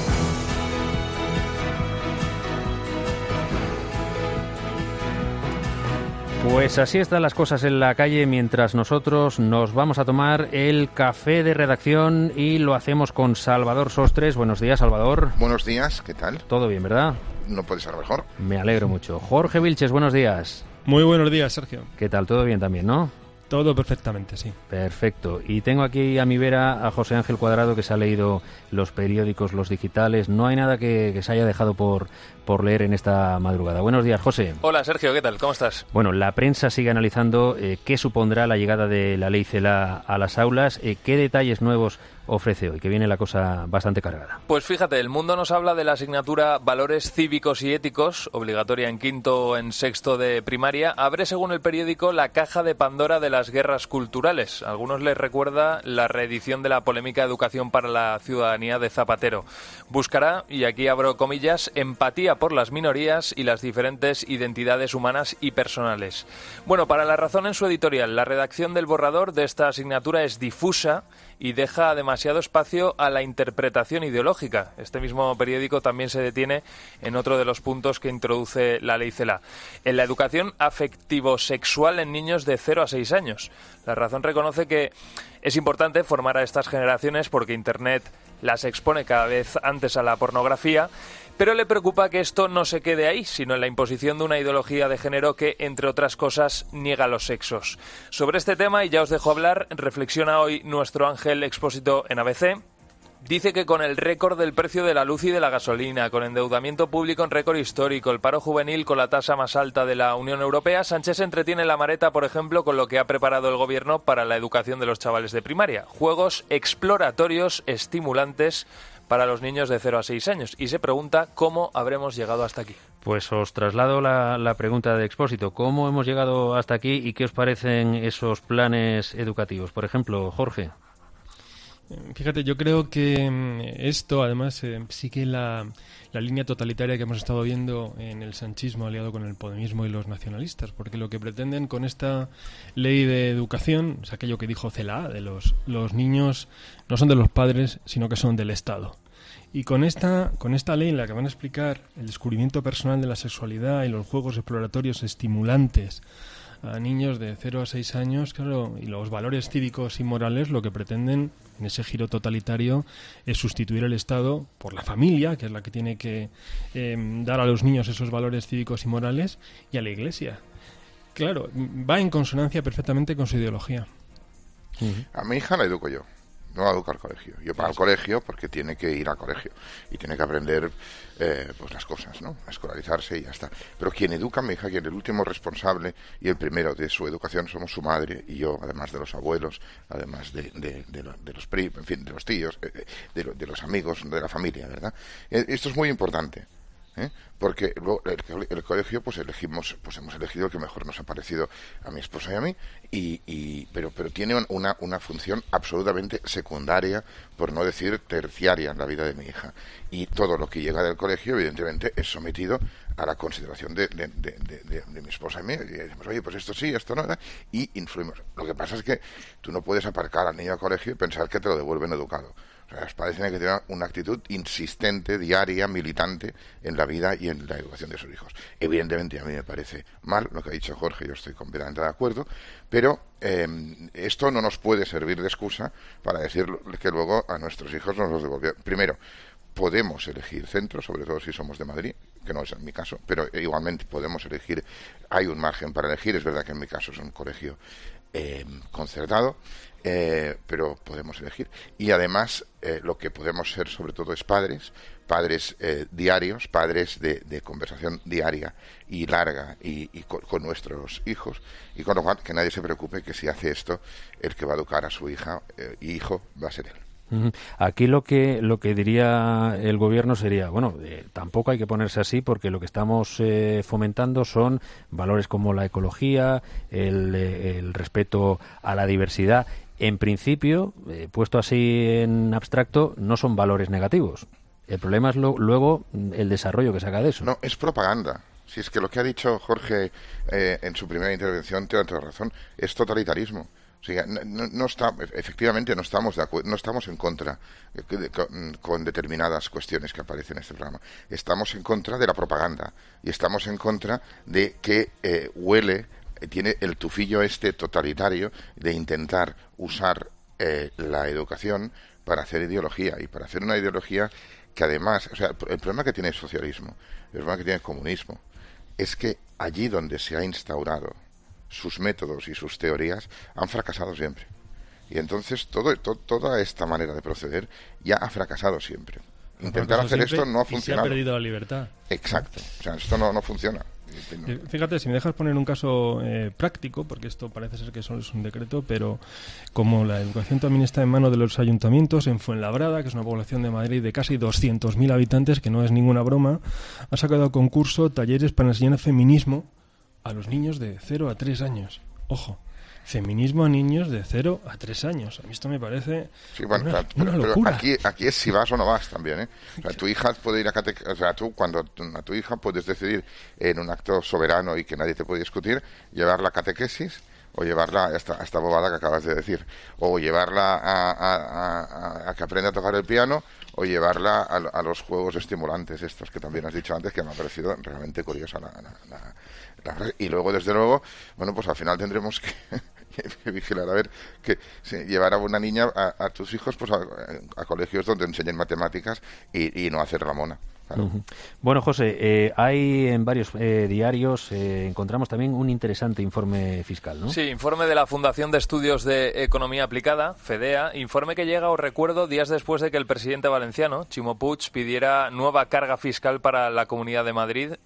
Pues así están las cosas en la calle, mientras nosotros nos vamos a tomar el café de redacción, y lo hacemos con Salvador Sostres. Buenos días, Salvador. Buenos días, ¿qué tal? Todo bien, ¿verdad? No puede ser mejor. Me alegro mucho. Jorge Vilches, buenos días. Muy buenos días, Sergio. ¿Qué tal? ¿Todo bien también, no? Todo perfectamente, sí. Perfecto. Y tengo aquí a mi vera a José Ángel Cuadrado, que se ha leído los periódicos, los digitales. No hay nada que, que se haya dejado por, por leer en esta madrugada. Buenos días, José. Hola, Sergio, ¿qué tal? ¿Cómo estás? Bueno, la prensa sigue analizando eh, qué supondrá la llegada de la ley CELA a las aulas, eh, qué detalles nuevos ofrece hoy, que viene la cosa bastante cargada. Pues fíjate, El Mundo nos habla de la asignatura Valores Cívicos y Éticos, obligatoria en quinto o en sexto de primaria. Abre, según el periódico, la caja de Pandora de las guerras culturales. A algunos les recuerda la reedición de la polémica Educación para la Ciudadanía de Zapatero. Buscará, y aquí abro comillas, empatía por las minorías y las diferentes identidades humanas y personales. Bueno, para La Razón, en su editorial, la redacción del borrador de esta asignatura es difusa y deja demasiado espacio a la interpretación ideológica. Este mismo periódico también se detiene en otro de los puntos que introduce la ley CELA, en la educación afectivo-sexual en niños de cero a seis años. La Razón reconoce que es importante formar a estas generaciones porque Internet las expone cada vez antes a la pornografía, pero le preocupa que esto no se quede ahí, sino en la imposición de una ideología de género que, entre otras cosas, niega los sexos. Sobre este tema, y ya os dejo hablar, reflexiona hoy nuestro Ángel Expósito en A B C. Dice que con el récord del precio de la luz y de la gasolina, con endeudamiento público en récord histórico, el paro juvenil con la tasa más alta de la Unión Europea, Sánchez entretiene la mareta, por ejemplo, con lo que ha preparado el gobierno para la educación de los chavales de primaria. Juegos exploratorios estimulantes para los niños de cero a seis años. Y se pregunta cómo habremos llegado hasta aquí. Pues os traslado la, la pregunta de Expósito. ¿Cómo hemos llegado hasta aquí y qué os parecen esos planes educativos? Por ejemplo, Jorge. Fíjate, yo creo que esto además eh, sigue la, la línea totalitaria que hemos estado viendo en el sanchismo aliado con el podemismo y los nacionalistas, porque lo que pretenden con esta ley de educación es aquello que dijo Celaá, de los, los niños no son de los padres, sino que son del Estado. Y con esta, con esta ley en la que van a explicar el descubrimiento personal de la sexualidad y los juegos exploratorios estimulantes a niños de cero a seis años, claro, y los valores cívicos y morales, lo que pretenden en ese giro totalitario es sustituir el Estado por la familia, que es la que tiene que eh, dar a los niños esos valores cívicos y morales, y a la Iglesia. Claro, va en consonancia perfectamente con su ideología. Uh-huh. A mi hija la educo yo. No la educo al colegio. Yo pago al colegio porque tiene que ir al colegio y tiene que aprender eh, pues las cosas, ¿no? A escolarizarse y ya está. Pero quien educa a mi hija, quien el último responsable y el primero de su educación somos su madre y yo, además de los abuelos, además de, de, de, lo, de los primos, en fin, de los tíos, eh, de, lo, de los amigos, de la familia, ¿verdad? Eh, esto es muy importante. ¿Eh? Porque luego el, el colegio pues elegimos pues hemos elegido el que mejor nos ha parecido a mi esposa y a mí y, y pero pero tiene una una función absolutamente secundaria, por no decir terciaria, en la vida de mi hija, y todo lo que llega del colegio evidentemente es sometido a la consideración de, de, de, de, de, de mi esposa y mí, y decimos, oye, pues esto sí, esto no, y influimos. Lo que pasa es que tú no puedes aparcar al niño al colegio y pensar que te lo devuelven educado. O sea, los padres tienen que tener una actitud insistente, diaria, militante en la vida y en la educación de sus hijos. Evidentemente a mí me parece mal lo que ha dicho Jorge, yo estoy completamente de acuerdo, pero eh, esto no nos puede servir de excusa para decir que luego a nuestros hijos nos los devolvieron. Primero, podemos elegir centros, sobre todo si somos de Madrid, que no es en mi caso, pero igualmente podemos elegir, hay un margen para elegir, es verdad que en mi caso es un colegio eh, concertado, Eh, pero podemos elegir. Y además eh, lo que podemos ser sobre todo es padres, padres eh, diarios, padres de, de conversación diaria y larga y, y con, con nuestros hijos, y con lo cual que nadie se preocupe que si hace esto, el que va a educar a su hija eh, y hijo va a ser él. Aquí lo que lo que diría el gobierno sería, bueno, eh, tampoco hay que ponerse así, porque lo que estamos eh, fomentando son valores como la ecología, el, el respeto a la diversidad. En principio, eh, puesto así en abstracto, no son valores negativos. El problema es lo, luego el desarrollo que se haga de eso. No, es propaganda. Si es que lo que ha dicho Jorge eh, en su primera intervención, tiene toda razón, es totalitarismo. O sea, no, no, no está, efectivamente no estamos de acuerdo, no estamos en contra de, de, con, con determinadas cuestiones que aparecen en este programa. Estamos en contra de la propaganda y estamos en contra de que eh, huele, tiene el tufillo este totalitario de intentar usar eh, la educación para hacer ideología, y para hacer una ideología que además, o sea, el problema que tiene el socialismo, el problema que tiene el comunismo, es que allí donde se ha instaurado sus métodos y sus teorías han fracasado siempre. Y entonces todo, to, toda esta manera de proceder ya ha fracasado siempre. Intentar hacer esto no ha funcionado. Y se ha perdido la libertad. Exacto. O sea, esto no, no funciona. Fíjate, si me dejas poner un caso eh, práctico, porque esto parece ser que solo es un decreto, pero como la educación también está en manos de los ayuntamientos, en Fuenlabrada, que es una población de Madrid de casi doscientos mil habitantes, que no es ninguna broma, ha sacado a concurso talleres para enseñar feminismo a los niños de cero a tres años. Ojo, feminismo a niños de cero a tres años. A mí esto me parece sí, bueno, una, pero, una locura. Pero aquí, aquí es si vas o no vas también, ¿eh? O sea, tu hija puede ir a catequesis, o sea, tú cuando a tu hija puedes decidir en un acto soberano y que nadie te puede discutir, llevarla a catequesis o llevarla a esta, a esta bobada que acabas de decir, o llevarla a, a, a, a que aprenda a tocar el piano, o llevarla a, a los juegos estimulantes estos que también has dicho antes, que me ha parecido realmente curiosa la, la, la, la, y luego desde luego, bueno, pues al final tendremos que, que vigilar a ver que sí, llevar a una niña a, a tus hijos pues a, a colegios donde enseñen matemáticas y, y no hacer la mona. Claro. Uh-huh. Bueno, José, eh, hay en varios eh, diarios, eh, encontramos también un interesante informe fiscal, ¿no? Sí, informe de la Fundación de Estudios de Economía Aplicada, FEDEA, informe que llega, os recuerdo, días después de que el presidente valenciano, Ximo Puig, pidiera nueva carga fiscal para la Comunidad de Madrid,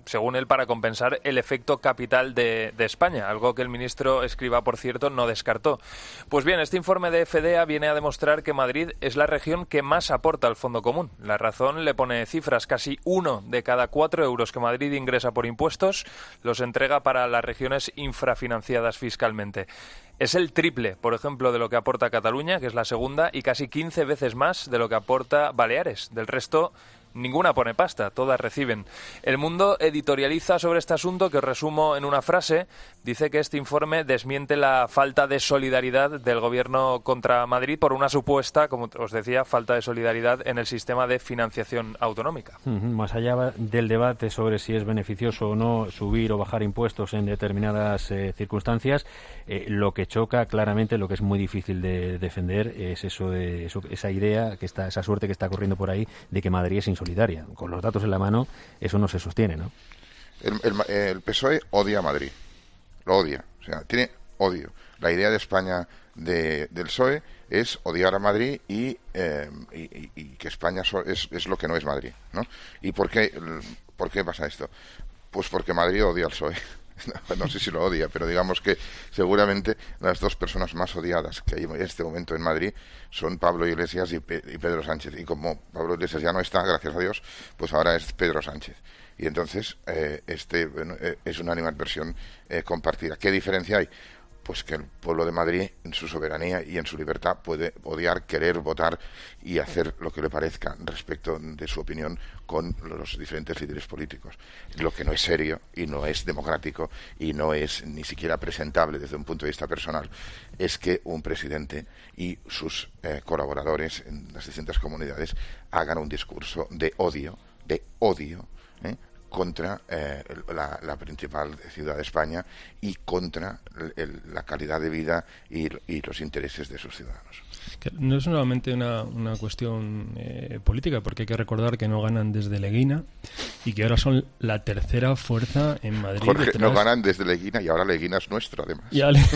según él, para compensar el efecto capital de, de España, algo que el ministro Escrivá, por cierto, no descartó. Pues bien, este informe de F D A viene a demostrar que Madrid es la región que más aporta al Fondo Común. La razón le pone cifras: casi uno de cada cuatro euros que Madrid ingresa por impuestos los entrega para las regiones infrafinanciadas fiscalmente. Es el triple, por ejemplo, de lo que aporta Cataluña, que es la segunda, y casi quince veces más de lo que aporta Baleares. Del resto, ninguna pone pasta, todas reciben. El Mundo editorializa sobre este asunto, que os resumo en una frase. Dice que este informe desmiente la falta de solidaridad del Gobierno contra Madrid por una supuesta, como os decía, falta de solidaridad en el sistema de financiación autonómica. Uh-huh. Más allá del debate sobre si es beneficioso o no subir o bajar impuestos en determinadas eh, circunstancias, eh, lo que choca claramente, lo que es muy difícil de defender, es eso de eso, esa idea, que está, esa suerte que está corriendo por ahí de que Madrid es insolidaria. Con los datos en la mano, eso no se sostiene, ¿no? El, el, el P S O E odia a Madrid. Lo odia. O sea, tiene odio. La idea de España de, del P S O E es odiar a Madrid y, eh, y, y que España es, es lo que no es Madrid, ¿no? ¿Y por qué, por qué pasa esto? Pues porque Madrid odia al P S O E. No, no sé si lo odia, pero digamos que seguramente las dos personas más odiadas que hay en este momento en Madrid son Pablo Iglesias y, Pe- y Pedro Sánchez. Y como Pablo Iglesias ya no está, gracias a Dios, pues ahora es Pedro Sánchez. Y entonces eh, este bueno, eh, es una animadversión eh, compartida. ¿Qué diferencia hay? Pues que el pueblo de Madrid, en su soberanía y en su libertad, puede odiar, querer, votar y hacer lo que le parezca respecto de su opinión con los diferentes líderes políticos. Lo que no es serio y no es democrático y no es ni siquiera presentable desde un punto de vista personal es que un presidente y sus eh, colaboradores en las distintas comunidades hagan un discurso de odio, de odio, ¿eh? contra eh, la, la principal ciudad de España y contra el, la calidad de vida y, y los intereses de sus ciudadanos. Que no es solamente una, una cuestión eh, política, porque hay que recordar que no ganan desde Leguina y que ahora son la tercera fuerza en Madrid. Jorge, detrás... no ganan desde Leguina y ahora Leguina es nuestro, además. Y ahora,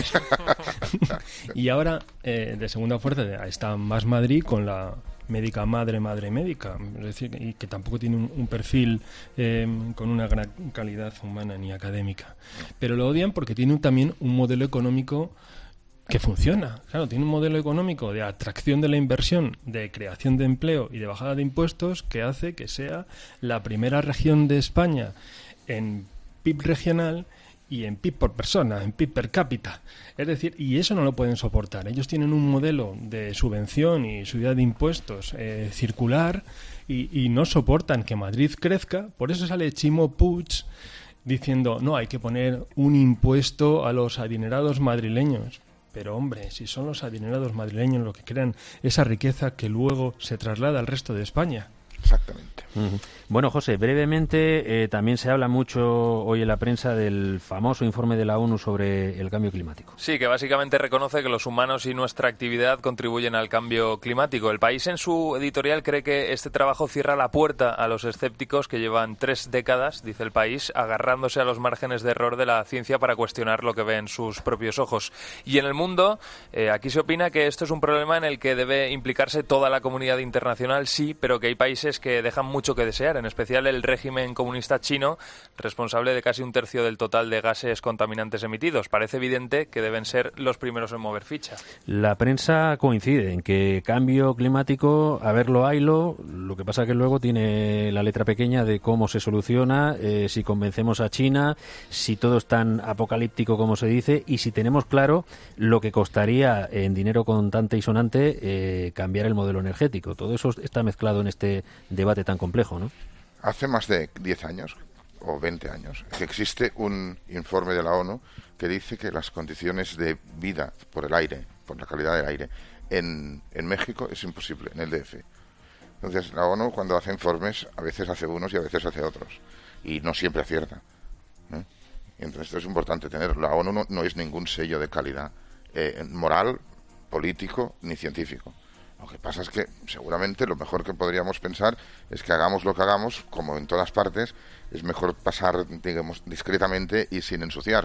y ahora eh, de segunda fuerza está Más Madrid con la médica madre, madre médica, es decir, y que tampoco tiene un, un perfil eh, con una gran calidad humana ni académica. Pero lo odian porque tiene un, también un modelo económico que funciona. Claro, tiene un modelo económico de atracción de la inversión, de creación de empleo y de bajada de impuestos que hace que sea la primera región de España en P I B regional y en P I B por persona, en P I B per cápita. Es decir, y eso no lo pueden soportar. Ellos tienen un modelo de subvención y subida de impuestos eh, circular y, y no soportan que Madrid crezca. Por eso sale Chimo Puig diciendo, no, hay que poner un impuesto a los adinerados madrileños. Pero, hombre, si son los adinerados madrileños los que crean esa riqueza que luego se traslada al resto de España. Exactamente. Uh-huh. Bueno, José, brevemente, eh, también se habla mucho hoy en la prensa del famoso informe de la ONU sobre el cambio climático. Sí, que básicamente reconoce que los humanos y nuestra actividad contribuyen al cambio climático. El País, en su editorial, cree que este trabajo cierra la puerta a los escépticos que llevan tres décadas, dice El País, agarrándose a los márgenes de error de la ciencia para cuestionar lo que ven sus propios ojos. Y en el mundo, eh, aquí se opina que esto es un problema en el que debe implicarse toda la comunidad internacional, sí, pero que hay países que dejan mucho que desear, en especial el régimen comunista chino, responsable de casi un tercio del total de gases contaminantes emitidos. Parece evidente que deben ser los primeros en mover ficha. La prensa coincide en que cambio climático, a verlo haylo, lo que pasa que luego tiene la letra pequeña de cómo se soluciona, eh, si convencemos a China, si todo es tan apocalíptico como se dice y si tenemos claro lo que costaría en dinero contante y sonante eh, cambiar el modelo energético. Todo eso está mezclado en este debate tan complejo, ¿no? Hace más de diez años o veinte años que existe un informe de la ONU que dice que las condiciones de vida por el aire, por la calidad del aire en, en México es imposible, en el D F. Entonces la ONU, cuando hace informes, a veces hace unos y a veces hace otros y no siempre acierta, ¿eh? Y entonces esto es importante tener. La ONU no, no es ningún sello de calidad eh, moral, político ni científico. Lo que pasa es que seguramente lo mejor que podríamos pensar es que hagamos lo que hagamos, como en todas partes, es mejor pasar, digamos, discretamente y sin ensuciar.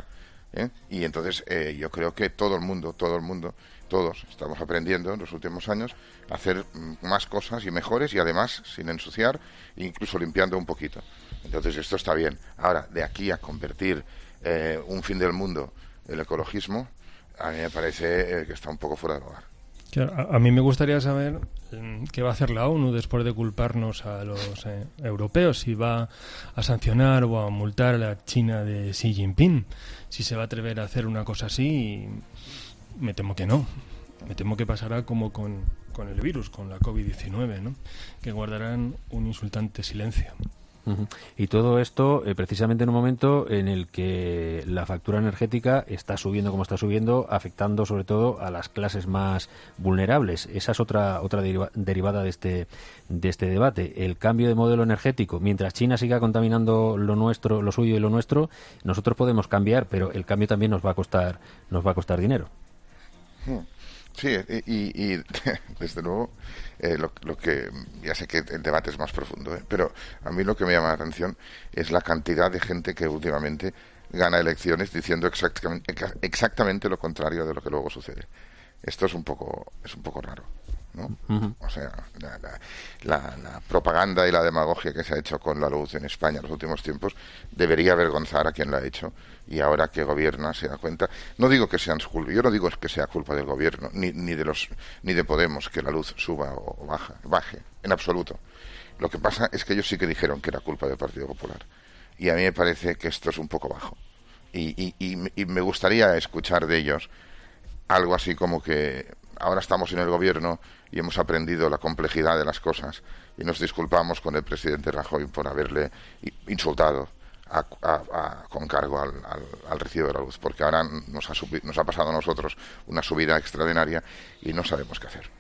¿eh? Y entonces eh, yo creo que todo el mundo, todo el mundo, todos estamos aprendiendo en los últimos años a hacer más cosas y mejores y además sin ensuciar, incluso limpiando un poquito. Entonces esto está bien. Ahora, de aquí a convertir eh, un fin del mundo el ecologismo, a mí me parece eh, que está un poco fuera de lugar. Claro, a, a mí me gustaría saber qué va a hacer la ONU después de culparnos a los eh, europeos, si va a sancionar o a multar a la China de Xi Jinping, si se va a atrever a hacer una cosa así. Me temo que no. Me temo que pasará como con, con el virus, con la covid diecinueve, ¿no? Que guardarán un insultante silencio. Uh-huh. Y todo esto eh, precisamente en un momento en el que la factura energética está subiendo como está subiendo, afectando sobre todo a las clases más vulnerables. Esa es otra otra deriva- derivada de este de este debate. El cambio de modelo energético, mientras China siga contaminando lo nuestro, lo suyo y lo nuestro, nosotros podemos cambiar, pero el cambio también nos va a costar nos va a costar dinero. Sí, y, y desde luego eh, lo, lo que ya sé que el debate es más profundo, ¿eh? Pero a mí lo que me llama la atención es la cantidad de gente que últimamente gana elecciones diciendo exactamente, exactamente lo contrario de lo que luego sucede. Esto es un poco es un poco raro, ¿no? Uh-huh. O sea, la, la, la, la propaganda y la demagogia que se ha hecho con la luz en España en los últimos tiempos debería avergonzar a quien la ha hecho, y ahora que gobierna se da cuenta. No digo que sean culpa, yo no digo que sea culpa del gobierno ni, ni de los ni de Podemos que la luz suba o baja, baje, en absoluto. Lo que pasa es que ellos sí que dijeron que era culpa del Partido Popular, y a mí me parece que esto es un poco bajo, y, y, y, y me gustaría escuchar de ellos algo así como que ahora estamos en el gobierno y hemos aprendido la complejidad de las cosas y nos disculpamos con el presidente Rajoy por haberle insultado a, a, a, con cargo al, al, al recibo de la luz, porque ahora nos ha, subi- nos ha pasado a nosotros una subida extraordinaria y no sabemos qué hacer.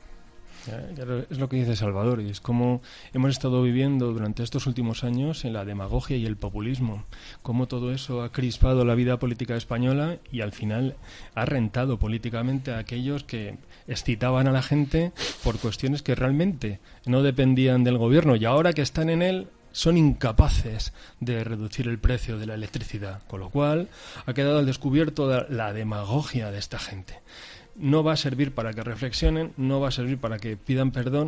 Es lo que dice Salvador, y es como hemos estado viviendo durante estos últimos años en la demagogia y el populismo, cómo todo eso ha crispado la vida política española y al final ha rentado políticamente a aquellos que excitaban a la gente por cuestiones que realmente no dependían del gobierno, y ahora que están en él son incapaces de reducir el precio de la electricidad, con lo cual ha quedado al descubierto la demagogia de esta gente. No va a servir para que reflexionen, no va a servir para que pidan perdón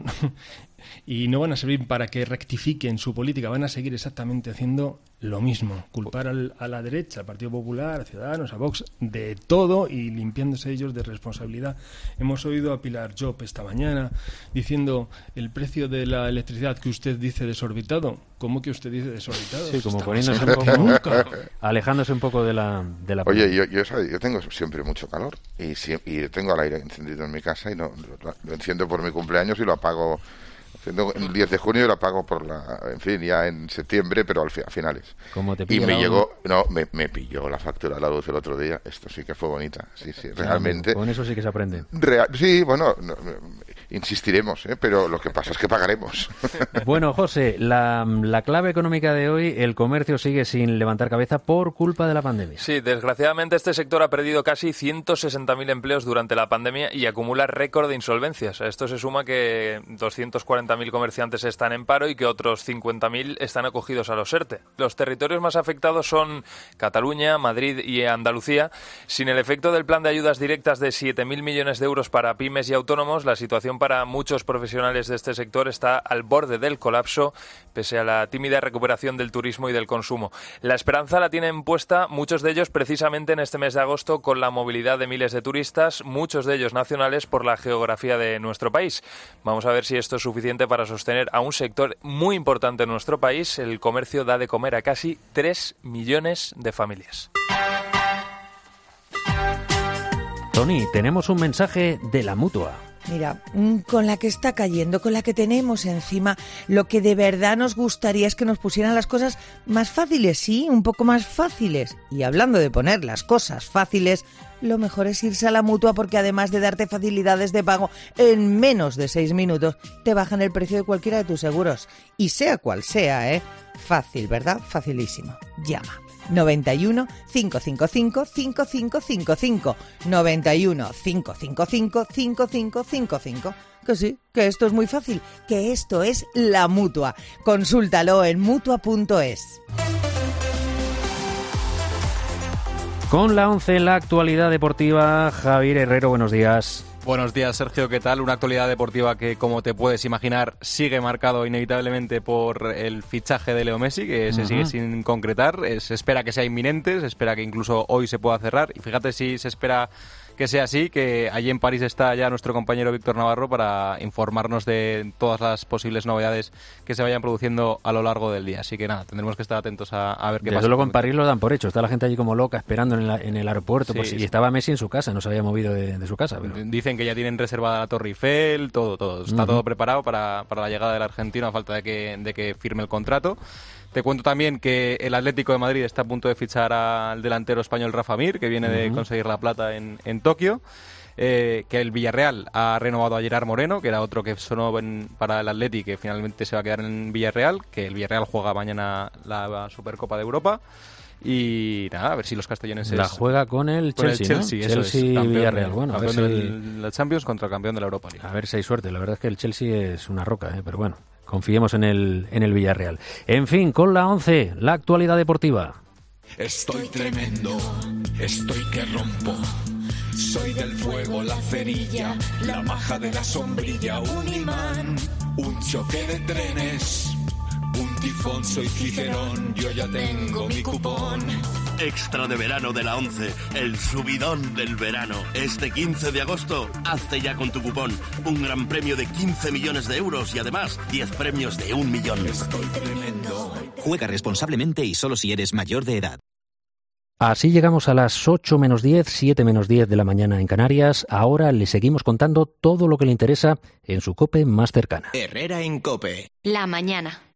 y no van a servir para que rectifiquen su política. Van a seguir exactamente haciendo lo mismo, culpar al, a la derecha, al Partido Popular, a Ciudadanos, a Vox, de todo y limpiándose ellos de responsabilidad. Hemos oído a Pilar Job esta mañana diciendo el precio de la electricidad que usted dice desorbitado. ¿Cómo que usted dice desorbitado? Sí, como Está poniéndose más un poco, nunca. alejándose un poco de la... De la Oye, yo, yo, yo tengo siempre mucho calor y, si, y tengo el aire encendido en mi casa y no lo, lo enciendo por mi cumpleaños y lo apago el diez de junio y lo apago por la, en fin, ya en septiembre, pero al fi, a finales. ¿Cómo te y me la llegó, no, me, me pilló la factura de la luz el otro día. Esto sí que fue bonita, sí, sí, realmente. Con eso sí que se aprende. Real, sí, bueno, no, insistiremos, ¿eh? Pero lo que pasa es que pagaremos. Bueno, José, la, la clave económica de hoy, el comercio sigue sin levantar cabeza por culpa de la pandemia. Sí, desgraciadamente este sector ha perdido casi ciento sesenta mil empleos durante la pandemia y acumula récord de insolvencias. A esto se suma que doscientos cuarenta mil comerciantes están en paro y que otros cincuenta mil están acogidos a los ERTE. Los territorios más afectados son Cataluña, Madrid y Andalucía. Sin el efecto del plan de ayudas directas de siete mil millones de euros para pymes y autónomos, la situación para muchos profesionales de este sector está al borde del colapso, pese a la tímida recuperación del turismo y del consumo. La esperanza la tienen puesta muchos de ellos precisamente en este mes de agosto con la movilidad de miles de turistas, muchos de ellos nacionales por la geografía de nuestro país. Vamos a ver si esto es suficiente para sostener a un sector muy importante en nuestro país. El comercio da de comer a casi tres millones de familias. Tony, tenemos un mensaje de la Mutua. Mira, con la que está cayendo, con la que tenemos encima, lo que de verdad nos gustaría es que nos pusieran las cosas más fáciles, sí, un poco más fáciles. Y hablando de poner las cosas fáciles, lo mejor es irse a la Mutua, porque además de darte facilidades de pago en menos de seis minutos, te bajan el precio de cualquiera de tus seguros. Y sea cual sea, ¿eh? Fácil, ¿verdad? Facilísimo. Llama. noventa y uno, cinco cinco cinco, cinco cinco cinco cinco. noventa y uno, cinco cinco cinco, cinco cinco cinco cinco. Que sí, que esto es muy fácil, que esto es la Mutua. Consúltalo en mutua punto es. Con la once en la actualidad deportiva, Javier Herrero, buenos días. Buenos días, Sergio, ¿qué tal? Una actualidad deportiva que, como te puedes imaginar, sigue marcado inevitablemente por el fichaje de Leo Messi, que se uh-huh. sigue sin concretar. Se espera que sea inminente, se espera que incluso hoy se pueda cerrar. Y fíjate si se espera que sea así, que allí en París está ya nuestro compañero Víctor Navarro para informarnos de todas las posibles novedades que se vayan produciendo a lo largo del día. Así que nada, tendremos que estar atentos a, a ver qué Desde pasa. Luego en París lo dan por hecho, está la gente allí como loca esperando en, la, en el aeropuerto, sí, pues, sí. y estaba Messi en su casa, no se había movido de, de su casa. Pero... Dicen que ya tienen reservada la Torre Eiffel, todo, todo, está uh-huh. todo preparado para, para la llegada del argentino a falta de que, de que firme el contrato. Te cuento también que el Atlético de Madrid está a punto de fichar al delantero español Rafa Mir, que viene uh-huh. de conseguir la plata en, en Tokio. Eh, que el Villarreal ha renovado a Gerard Moreno, que era otro que sonó en, para el Atleti, que finalmente se va a quedar en Villarreal, que el Villarreal juega mañana la Supercopa de Europa. Y nada, a ver si los castelloneses... La juega con el con Chelsea, el Chelsea, ¿no? Eso Chelsea es, Villarreal. Bueno, a ver si... de la Champions contra el campeón de la Europa League. A ver si hay suerte. La verdad es que el Chelsea es una roca, ¿eh? Pero bueno, confiemos en el, en el Villarreal. En fin, con la once, la actualidad deportiva. Estoy tremendo, estoy que rompo. Soy del fuego, la cerilla, la maja de la sombrilla, un imán, un choque de trenes, un tifón, soy Cicerón, yo ya tengo mi cupón. Extra de verano de la once, el subidón del verano. Este quince de agosto, hazte ya con tu cupón. Un gran premio de quince millones de euros y además diez premios de un millón. Estoy tremendo. Juega responsablemente y solo si eres mayor de edad. Así llegamos a las ocho menos diez, siete menos diez de la mañana en Canarias. Ahora le seguimos contando todo lo que le interesa en su COPE más cercana. Herrera en COPE. La mañana.